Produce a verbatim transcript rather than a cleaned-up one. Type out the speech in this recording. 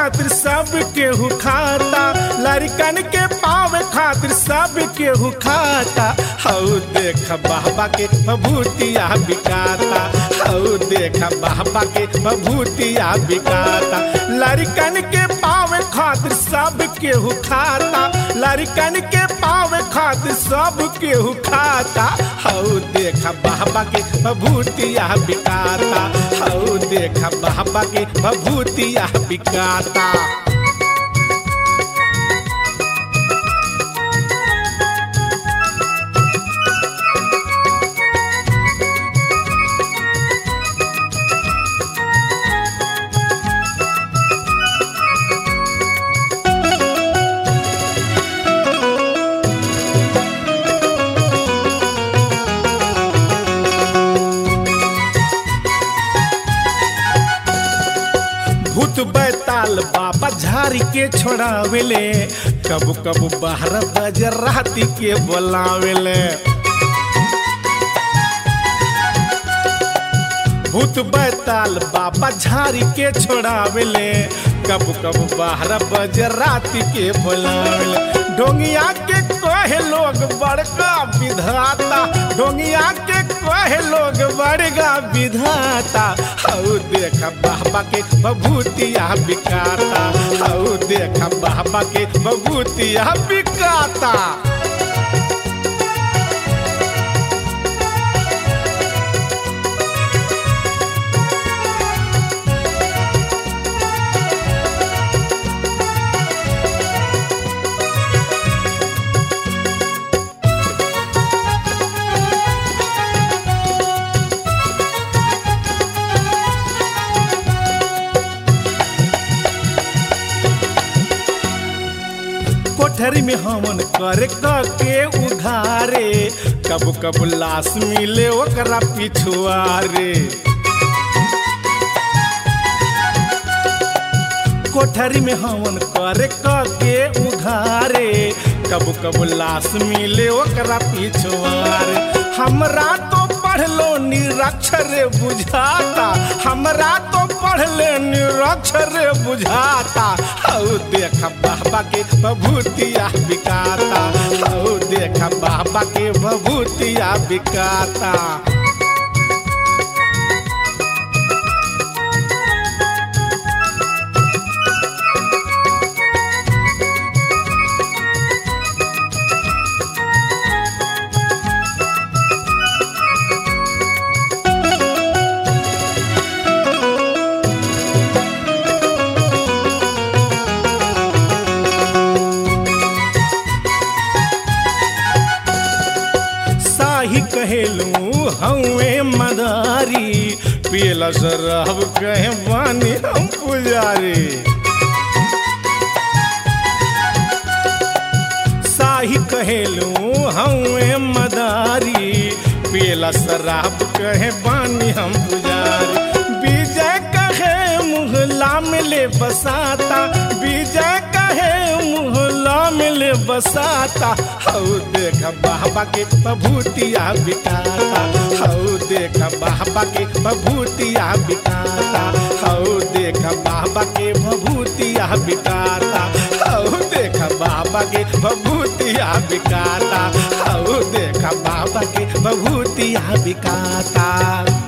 खातिर सब केहू खाता, लड़कन के पावे खातिर सब केहू खाता। हऊ देख बाबा के भभूतिया बिकाता, हऊ देख बाबा के भभूतिया बिकाता। लड़कन के पावे खातिर सब केहू खाता, लड़कन के पावे खातिर सब केहू खाता। हऊ देख बाबा के भभूतिया बिकाता, हऊ देख बाबा के भभूतिया बिकाता। भूत बैताल बाबा झारी के छोड़ावेले, कब कब बारह बजे राती के बोलावेले। भूत बैताल बाबा झारी के छोड़ावेले, कब कब बारह बजे राती के बोलावेले। डोंगिया के कहे लोग बड़का विधाता, डोंगिया के कहे लोग बड़का विधाता। हऊ देख बाबा के भभूतिया बिकाता, हऊ देख बाबा के भभूतिया बिकाता। कोठरी में हमन करे के उधारे, कब कब लाश मिले ओकरा पिछुआरे। कोठरी में हमन करे के उधारे, कब कब लाश मिले ओकरा पिछुआरे। हमरा तो पढ़लो निरक्षर बुझाता, हमरा तो पढ़ले निरक्षर बुझाता। हऊ देख बाबा के भभूतिया बिकाता, हऊ देख बाबा के भभूतिया बिकाता। साही कहेलू हवे मदारी, पियला शराब कहे बानी हम पुजारी। साही कहेलू हवे मदारी, पियला शराब कहे बानी हम पुजारी। विजय कहे मुहला मिले बसाता, विजय कहे मुहला मिले बसाता। हऊ देख बाबा के भभूतिया बिकाता, हऊ देख बाबा के भभूतिया बिकाता, हऊ देख बाबा के भभूतिया बिकाता, हऊ देख बाबा के भभूतिया बिकाता, हऊ देख बाबा के भभूतिया बिकाता।